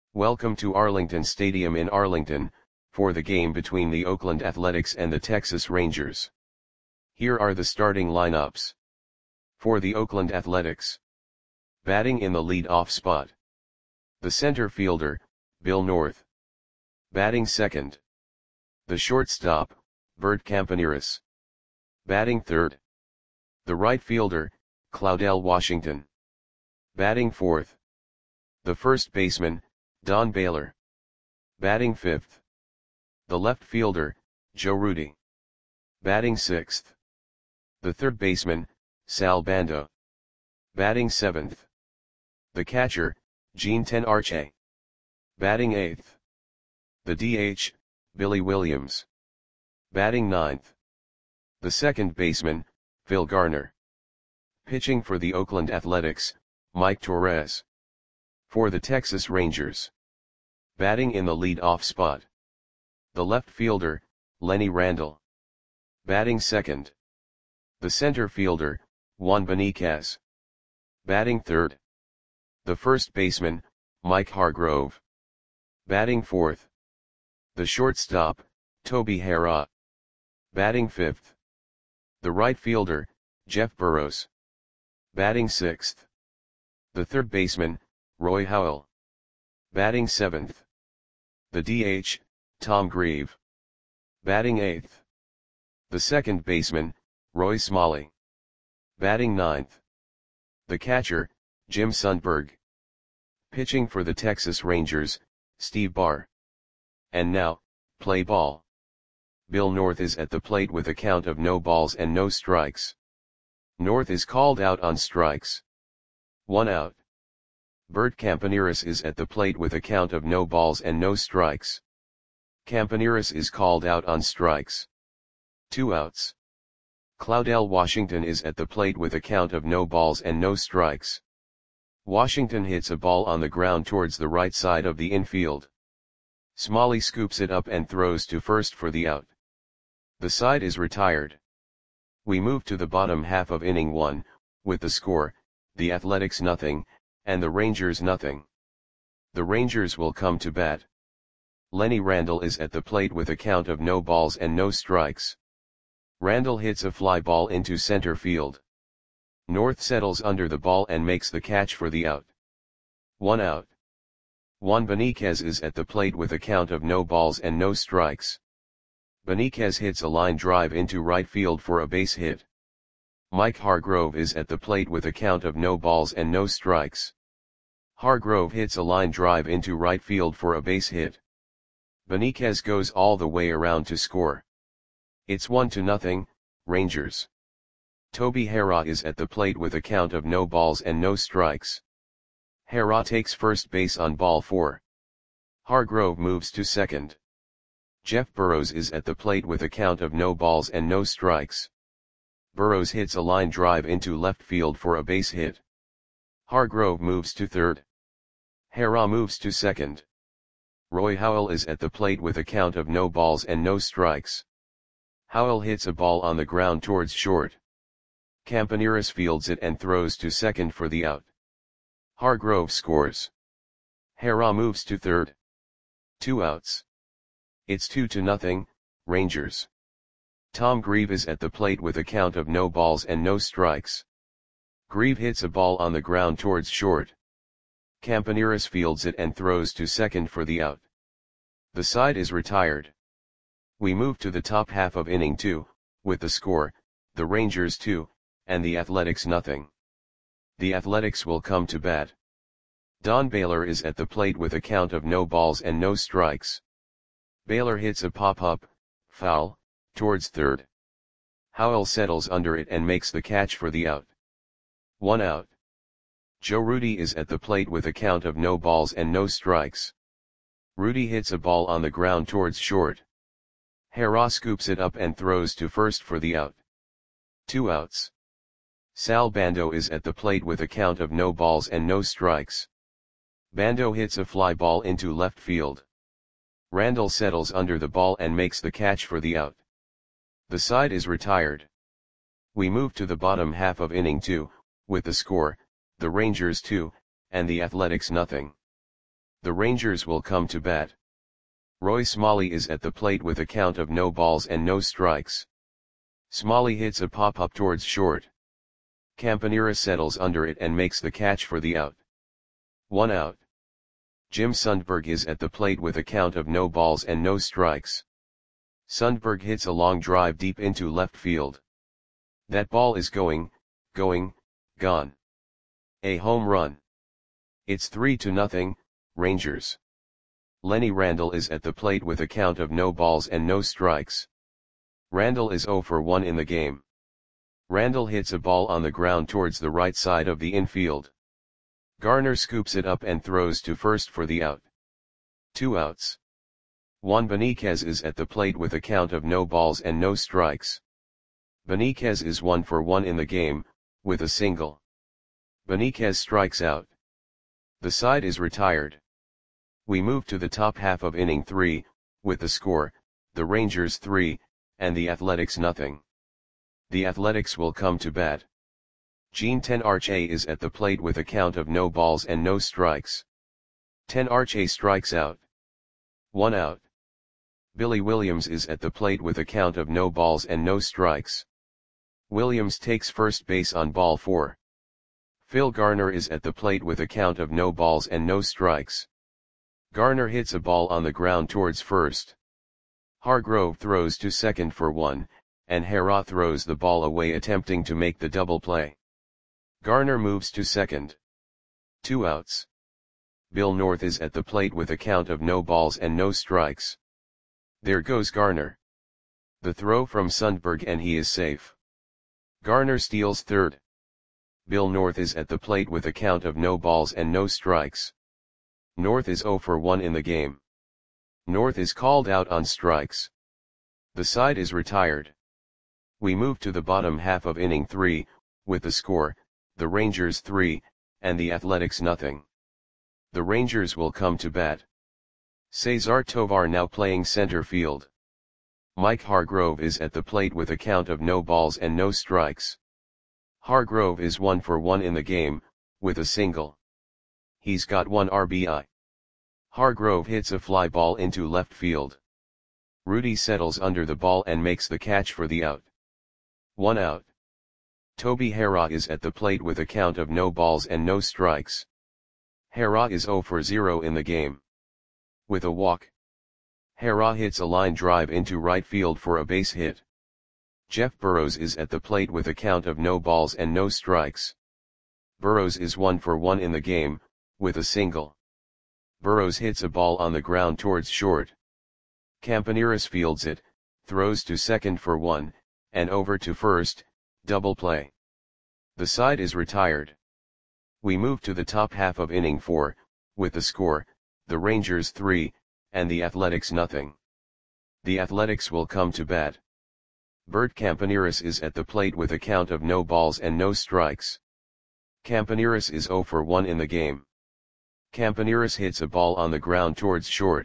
Welcome to Arlington Stadium in Arlington, for the game between the Oakland Athletics and the Texas Rangers. Here are the starting lineups. For the Oakland Athletics. Batting in the lead-off spot. The center fielder, Bill North. Batting second. The shortstop, Bert Campaneris. Batting third. The right fielder, Claudell Washington. Batting fourth. The first baseman, Don Baylor. Batting fifth. The left fielder, Joe Rudi. Batting sixth. The third baseman, Sal Bando. Batting seventh. The catcher, Gene Tenarche. Batting eighth. The DH, Billy Williams. Batting ninth. The second baseman, Phil Garner. Pitching for the Oakland Athletics, Mike Torres. For the Texas Rangers. Batting in the lead-off spot. The left fielder, Lenny Randle. Batting second. The center fielder, Juan Beniquez. Batting third. The first baseman, Mike Hargrove. Batting fourth. The shortstop, Toby Harrah. Batting fifth. The right fielder, Jeff Burroughs. Batting sixth. The third baseman, Roy Howell. Batting seventh. The DH, Tom Grieve. Batting eighth. The second baseman, Roy Smalley. Batting ninth. The catcher, Jim Sundberg. Pitching for the Texas Rangers, Steve Barr. And now, play ball. Bill North is at the plate with a count of no balls and no strikes. North is called out on strikes. 1 out. Bert Campaneris is at the plate with a count of no balls and no strikes. Campaneris is called out on strikes. 2 outs. Claudell Washington is at the plate with a count of no balls and no strikes. Washington hits a ball on the ground towards the right side of the infield. Smalley scoops it up and throws to first for the out. The side is retired. We move to the bottom half of inning 1, with the score, the Athletics 0, and the Rangers 0. The Rangers will come to bat. Lenny Randle is at the plate with a count of no balls and no strikes. Randle hits a fly ball into center field. North settles under the ball and makes the catch for the out. 1 out. Juan Beniquez is at the plate with a count of no balls and no strikes. Beniquez hits a line drive into right field for a base hit. Mike Hargrove is at the plate with a count of no balls and no strikes. Hargrove hits a line drive into right field for a base hit. Beniquez goes all the way around to score. It's 1-0, Rangers. Toby Harrah is at the plate with a count of no balls and no strikes. Harrah takes first base on ball 4. Hargrove moves to second. Jeff Burroughs is at the plate with a count of no balls and no strikes. Burroughs hits a line drive into left field for a base hit. Hargrove moves to third. Harrah moves to second. Roy Howell is at the plate with a count of no balls and no strikes. Howell hits a ball on the ground towards short. Campaneris fields it and throws to second for the out. Hargrove scores. Harrah moves to third. 2 outs. It's 2-0, Rangers. Tom Grieve is at the plate with a count of no balls and no strikes. Grieve hits a ball on the ground towards short. Campaneris fields it and throws to second for the out. The side is retired. We move to the top half of inning 2, with the score, the Rangers 2, and the Athletics 0. The Athletics will come to bat. Don Baylor is at the plate with a count of no balls and no strikes. Baylor hits a pop-up, foul, towards third. Howell settles under it and makes the catch for the out. 1 out. Joe Rudi is at the plate with a count of no balls and no strikes. Rudi hits a ball on the ground towards short. Harrah scoops it up and throws to first for the out. 2 outs. Sal Bando is at the plate with a count of no balls and no strikes. Bando hits a fly ball into left field. Randle settles under the ball and makes the catch for the out. The side is retired. We move to the bottom half of inning 2, with the score, the Rangers 2, and the Athletics 0. The Rangers will come to bat. Roy Smalley is at the plate with a count of no balls and no strikes. Smalley hits a pop-up towards short. Campanera settles under it and makes the catch for the out. 1 out. Jim Sundberg is at the plate with a count of no balls and no strikes. Sundberg hits a long drive deep into left field. That ball is gone. A home run. It's 3-0, Rangers. Lenny Randle is at the plate with a count of no balls and no strikes. Randle is 0 for 1 in the game. Randle hits a ball on the ground towards the right side of the infield. Garner scoops it up and throws to first for the out. 2 outs. Juan Beniquez is at the plate with a count of no balls and no strikes. Beniquez is 1 for 1 in the game, with a single. Beniquez strikes out. The side is retired. We move to the top half of inning 3, with the score, the Rangers 3, and the Athletics nothing. The Athletics will come to bat. Gene Tenarche is at the plate with a count of no balls and no strikes. Tenarche strikes out. 1 out. Billy Williams is at the plate with a count of no balls and no strikes. Williams takes first base on ball 4. Phil Garner is at the plate with a count of no balls and no strikes. Garner hits a ball on the ground towards first. Hargrove throws to second for 1, and Hera throws the ball away attempting to make the double play. Garner moves to second. 2 outs. Bill North is at the plate with a count of no balls and no strikes. There goes Garner. The throw from Sundberg and he is safe. Garner steals third. Bill North is at the plate with a count of no balls and no strikes. North is 0 for 1 in the game. North is called out on strikes. The side is retired. We move to the bottom half of inning 3, with the score, the Rangers 3, and the Athletics nothing. The Rangers will come to bat. Cesar Tovar now playing center field. Mike Hargrove is at the plate with a count of no balls and no strikes. Hargrove is 1 for 1 in the game, with a single. He's got 1 RBI. Hargrove hits a fly ball into left field. Rudy settles under the ball and makes the catch for the out. 1 out. Toby Hera is at the plate with a count of no balls and no strikes. Hera is 0 for 0 in the game. With a walk. Hera hits a line drive into right field for a base hit. Jeff Burrows is at the plate with a count of no balls and no strikes. Burrows is 1 for 1 in the game, with a single. Burrows hits a ball on the ground towards short. Campaneris fields it, throws to second for 1, and over to first, double play. The side is retired. We move to the top half of inning 4, with the score, the Rangers 3, and the Athletics nothing. The Athletics will come to bat. Bert Campaneris is at the plate with a count of no balls and no strikes. Campaneris is 0 for 1 in the game. Campaneris hits a ball on the ground towards short.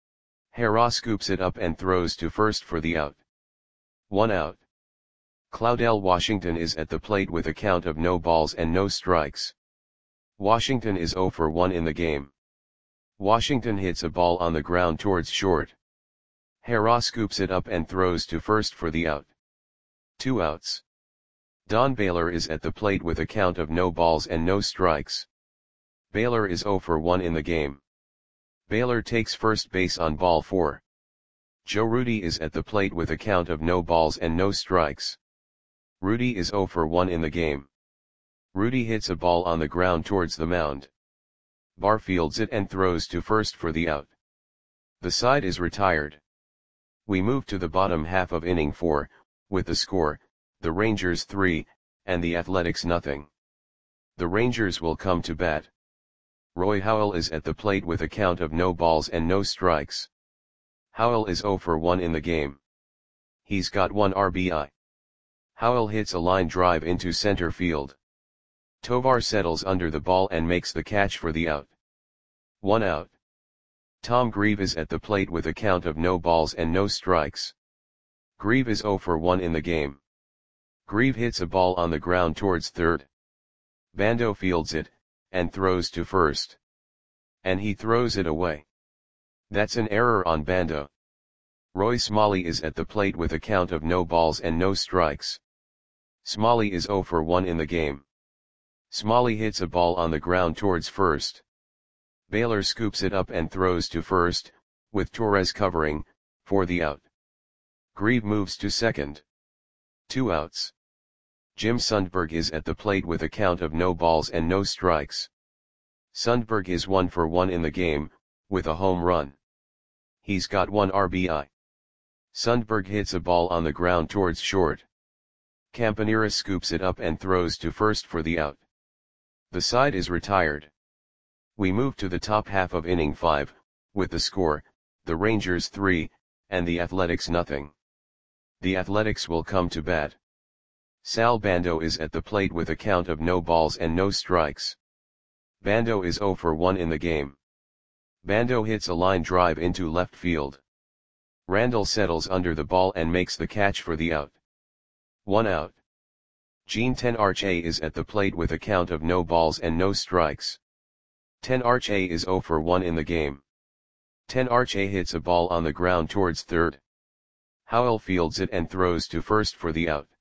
Hera scoops it up and throws to first for the out. 1 out. Claudel Washington is at the plate with a count of no balls and no strikes. Washington is 0 for 1 in the game. Washington hits a ball on the ground towards short. Hera scoops it up and throws to first for the out. 2 outs. Don Baylor is at the plate with a count of no balls and no strikes. Baylor is 0 for 1 in the game. Baylor takes first base on ball 4. Joe Rudy is at the plate with a count of no balls and no strikes. Rudy is 0 for 1 in the game. Rudy hits a ball on the ground towards the mound. Barr fields it and throws to first for the out. The side is retired. We move to the bottom half of inning 4, with the score, the Rangers 3, and the Athletics nothing. The Rangers will come to bat. Roy Howell is at the plate with a count of no balls and no strikes. Howell is 0 for 1 in the game. He's got 1 RBI. Howell hits a line drive into center field. Tovar settles under the ball and makes the catch for the out. 1 out. Tom Grieve is at the plate with a count of no balls and no strikes. Grieve is 0 for 1 in the game. Grieve hits a ball on the ground towards third. Bando fields it, and throws to first. And he throws it away. That's an error on Bando. Roy Smalley is at the plate with a count of no balls and no strikes. Smalley is 0 for 1 in the game. Smalley hits a ball on the ground towards first. Baylor scoops it up and throws to first, with Torres covering, for the out. Grieve moves to second. 2 outs. Jim Sundberg is at the plate with a count of no balls and no strikes. Sundberg is 1 for 1 in the game, with a home run. He's got 1 RBI. Sundberg hits a ball on the ground towards short. Campaneris scoops it up and throws to first for the out. The side is retired. We move to the top half of inning 5, with the score, the Rangers 3, and the Athletics nothing. The Athletics will come to bat. Sal Bando is at the plate with a count of no balls and no strikes. Bando is 0 for 1 in the game. Bando hits a line drive into left field. Randall settles under the ball and makes the catch for the out. 1 out. Gene Tenarche is at the plate with a count of no balls and no strikes. Tenarche is 0 for 1 in the game. Tenarche hits a ball on the ground towards third. Howell fields it and throws to first for the out.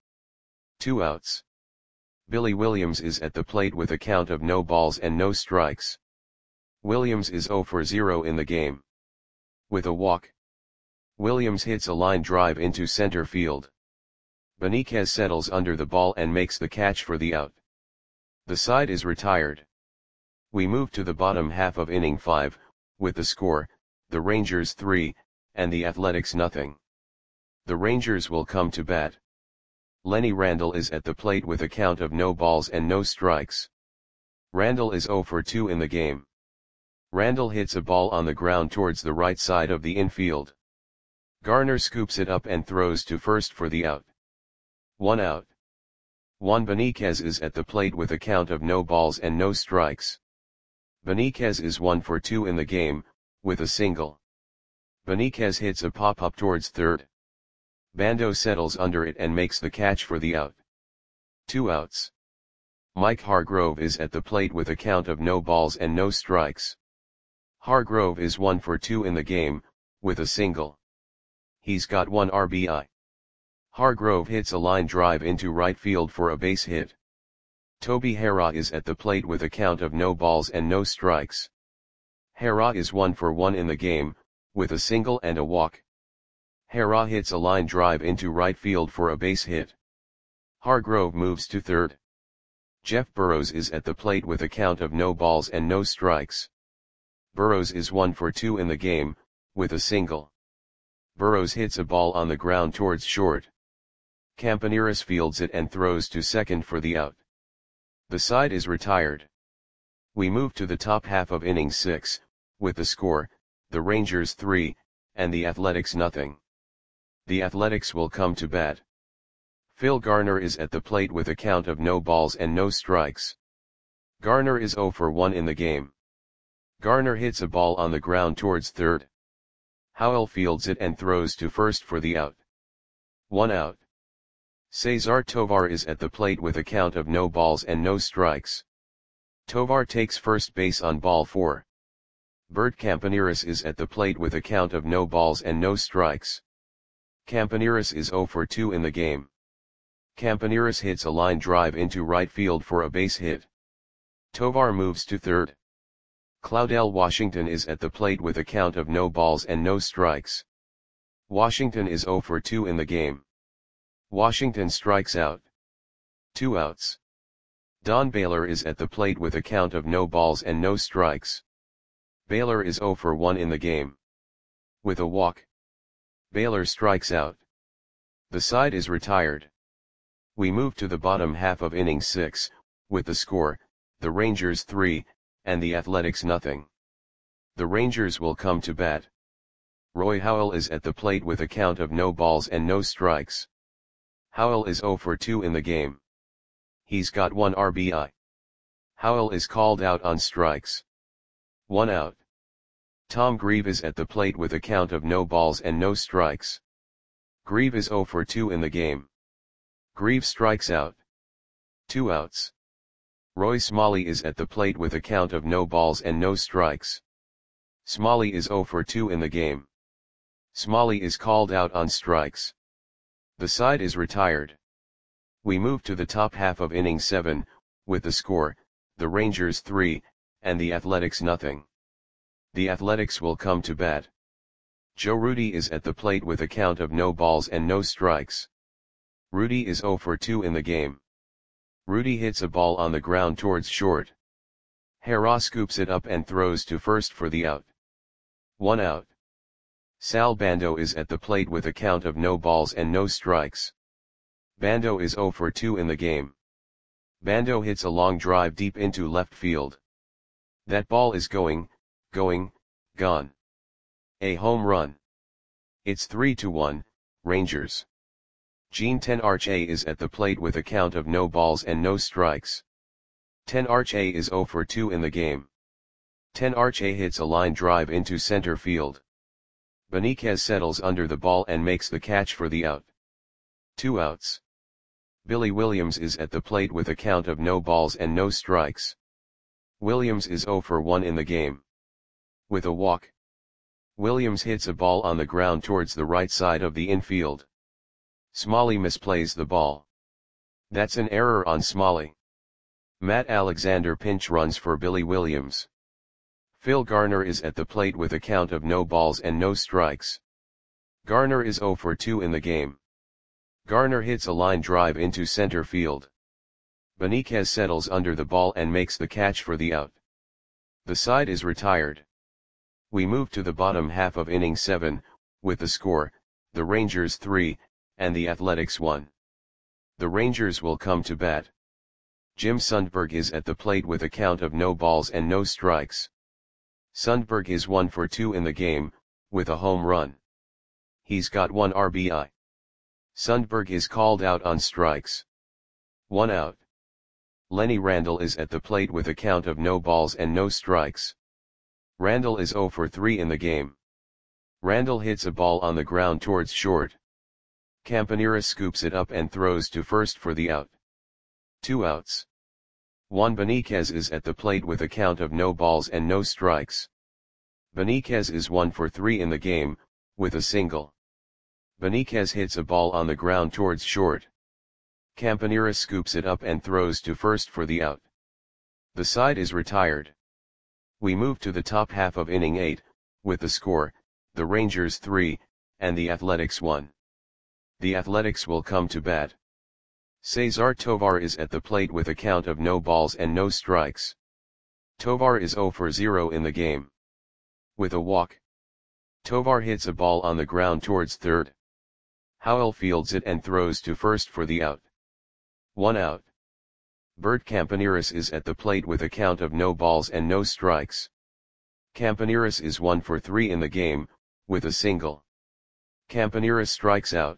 2 outs. Billy Williams is at the plate with a count of no balls and no strikes. Williams is 0 for 0 in the game. With a walk. Williams hits a line drive into center field. Benitez settles under the ball and makes the catch for the out. The side is retired. We move to the bottom half of inning 5, with the score, the Rangers 3, and the Athletics nothing. The Rangers will come to bat. Lenny Randall is at the plate with a count of no balls and no strikes. Randall is 0 for 2 in the game. Randall hits a ball on the ground towards the right side of the infield. Garner scoops it up and throws to first for the out. 1 out. Juan Benitez is at the plate with a count of no balls and no strikes. Benitez is 1 for 2 in the game, with a single. Benitez hits a pop-up towards third. Bando settles under it and makes the catch for the out. 2 outs. Mike Hargrove is at the plate with a count of no balls and no strikes. Hargrove is 1 for 2 in the game, with a single. He's got 1 RBI. Hargrove hits a line drive into right field for a base hit. Toby Harrah is at the plate with a count of no balls and no strikes. Harrah is 1 for 1 in the game, with a single and a walk. Harrah hits a line drive into right field for a base hit. Hargrove moves to third. Jeff Burrows is at the plate with a count of no balls and no strikes. Burrows is 1 for 2 in the game, with a single. Burrows hits a ball on the ground towards short. Campaneris fields it and throws to second for the out. The side is retired. We move to the top half of inning 6, with the score, the Rangers 3, and the Athletics nothing. The Athletics will come to bat. Phil Garner is at the plate with a count of no balls and no strikes. Garner is 0 for 1 in the game. Garner hits a ball on the ground towards third. Howell fields it and throws to first for the out. 1 out. Cesar Tovar is at the plate with a count of no balls and no strikes. Tovar takes first base on ball 4. Bert Campaneris is at the plate with a count of no balls and no strikes. Campaneris is 0 for 2 in the game. Campaneris hits a line drive into right field for a base hit. Tovar moves to third. Claudel Washington is at the plate with a count of no balls and no strikes. Washington is 0 for 2 in the game. Washington strikes out. 2 outs. Don Baylor is at the plate with a count of no balls and no strikes. Baylor is 0 for 1 in the game. With a walk. Baylor strikes out. The side is retired. We move to the bottom half of inning 6, with the score, the Rangers 3, and the Athletics nothing. The Rangers will come to bat. Roy Howell is at the plate with a count of no balls and no strikes. Howell is 0 for 2 in the game. He's got 1 RBI. Howell is called out on strikes. 1 out. Tom Grieve is at the plate with a count of no balls and no strikes. Grieve is 0 for 2 in the game. Grieve strikes out. 2 outs. Roy Smalley is at the plate with a count of no balls and no strikes. Smalley is 0 for 2 in the game. Smalley is called out on strikes. The side is retired. We move to the top half of inning 7, with the score, the Rangers 3, and the Athletics nothing. The Athletics will come to bat. Joe Rudi is at the plate with a count of no balls and no strikes. Rudi is 0 for 2 in the game. Rudi hits a ball on the ground towards short. Hera scoops it up and throws to first for the out. 1 out. Sal Bando is at the plate with a count of no balls and no strikes. Bando is 0 for 2 in the game. Bando hits a long drive deep into left field. That ball is going, gone. A home run. It's 3-1, Rangers. Gene Tenarche is at the plate with a count of no balls and no strikes. Tenarche is 0 for 2 in the game. Tenarche hits a line drive into center field. Benitez settles under the ball and makes the catch for the out. 2 outs. Billy Williams is at the plate with a count of no balls and no strikes. Williams is 0 for 1 in the game. With a walk. Williams hits a ball on the ground towards the right side of the infield. Smalley misplays the ball. That's an error on Smalley. Matt Alexander pinch runs for Billy Williams. Phil Garner is at the plate with a count of no balls and no strikes. Garner is 0 for 2 in the game. Garner hits a line drive into center field. Benitez settles under the ball and makes the catch for the out. The side is retired. We move to the bottom half of inning 7, with the score, the Rangers 3, and the Athletics 1. The Rangers will come to bat. Jim Sundberg is at the plate with a count of no balls and no strikes. Sundberg is 1 for 2 in the game, with a home run. He's got 1 RBI. Sundberg is called out on strikes. 1 out. Lenny Randle is at the plate with a count of no balls and no strikes. Randle is 0 for 3 in the game. Randle hits a ball on the ground towards short. Campanera scoops it up and throws to first for the out. 2 outs. Juan Benitez is at the plate with a count of no balls and no strikes. Benitez is 1 for 3 in the game, with a single. Benitez hits a ball on the ground towards short. Campanera scoops it up and throws to first for the out. The side is retired. We move to the top half of inning 8, with the score, the Rangers 3, and the Athletics 1. The Athletics will come to bat. Cesar Tovar is at the plate with a count of no balls and no strikes. Tovar is 0 for 0 in the game. With a walk. Tovar hits a ball on the ground towards third. Howell fields it and throws to first for the out. 1 out. Bert Campaneris is at the plate with a count of no balls and no strikes. Campaneris is 1 for 3 in the game, with a single. Campaneris strikes out.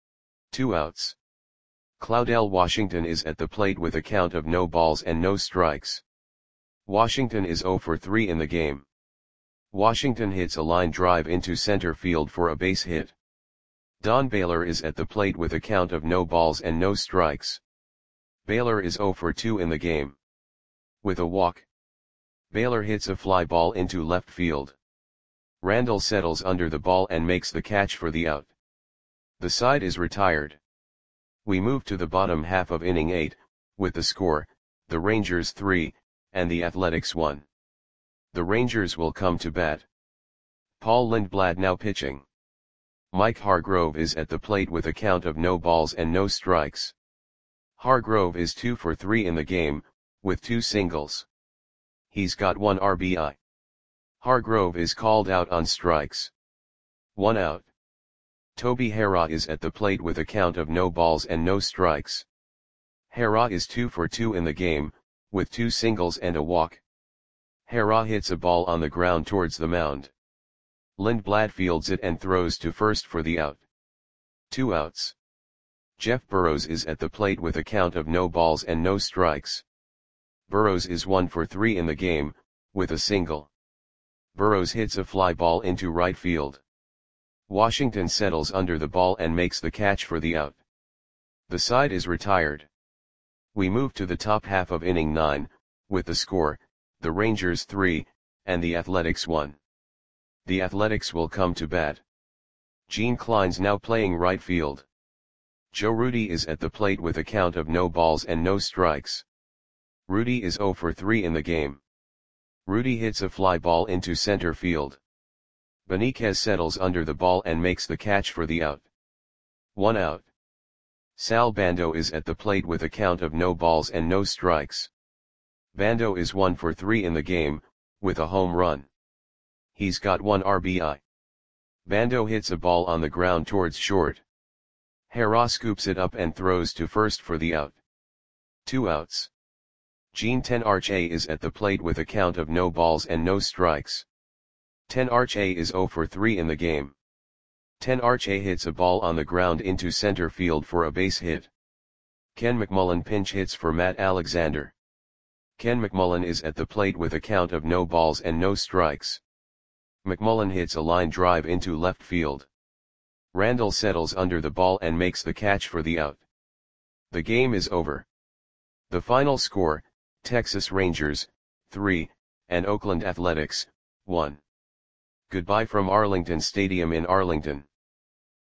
2 outs. Claudel Washington is at the plate with a count of no balls and no strikes. Washington is 0 for 3 in the game. Washington hits a line drive into center field for a base hit. Don Baylor is at the plate with a count of no balls and no strikes. Baylor is 0 for 2 in the game. With a walk. Baylor hits a fly ball into left field. Randle settles under the ball and makes the catch for the out. The side is retired. We move to the bottom half of inning 8, with the score, the Rangers 3, and the Athletics 1. The Rangers will come to bat. Paul Lindblad now pitching. Mike Hargrove is at the plate with a count of no balls and no strikes. Hargrove is 2 for 3 in the game, with 2 singles. He's got 1 RBI. Hargrove is called out on strikes. 1 out. Toby Hera is at the plate with a count of no balls and no strikes. Hera is 2 for 2 in the game, with 2 singles and a walk. Hera hits a ball on the ground towards the mound. Lindblad fields it and throws to first for the out. 2 outs. Jeff Burrows is at the plate with a count of no balls and no strikes. Burrows is 1 for 3 in the game, with a single. Burrows hits a fly ball into right field. Washington settles under the ball and makes the catch for the out. The side is retired. We move to the top half of inning 9, with the score, the Rangers 3, and the Athletics 1. the Athletics will come to bat. Gene Klein's now playing right field. Joe Rudi is at the plate with a count of no balls and no strikes. Rudi is 0 for 3 in the game. Rudi hits a fly ball into center field. Benitez settles under the ball and makes the catch for the out. 1 out. Sal Bando is at the plate with a count of no balls and no strikes. Bando is 1 for 3 in the game, with a home run. He's got 1 RBI. Bando hits a ball on the ground towards short. Hera scoops it up and throws to first for the out. 2 outs. Gene Tenarche is at the plate with a count of no balls and no strikes. Tenarche is 0 for 3 in the game. Tenarche hits a ball on the ground into center field for a base hit. Ken McMullen pinch hits for Matt Alexander. Ken McMullen is at the plate with a count of no balls and no strikes. McMullen hits a line drive into left field. Randall settles under the ball and makes the catch for the out. The game is over. The final score, Texas Rangers, 3, and Oakland Athletics, 1. Goodbye from Arlington Stadium in Arlington.